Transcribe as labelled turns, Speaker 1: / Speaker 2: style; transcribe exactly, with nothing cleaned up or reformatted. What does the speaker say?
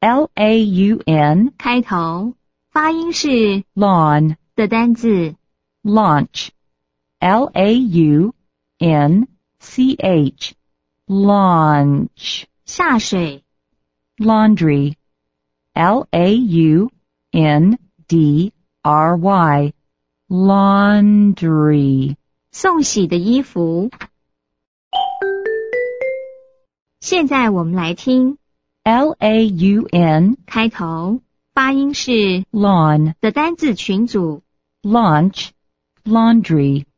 Speaker 1: L A U N
Speaker 2: 开头，发音是
Speaker 1: lawn
Speaker 2: 的单字。
Speaker 1: launch L A U N C H launch
Speaker 2: 下水。
Speaker 1: laundry L A U N D R Y laundry
Speaker 2: 送洗的衣服。现在我们来听
Speaker 1: L A U N
Speaker 2: 开头，发音是
Speaker 1: lawn
Speaker 2: 的单字群组。
Speaker 1: launch laundry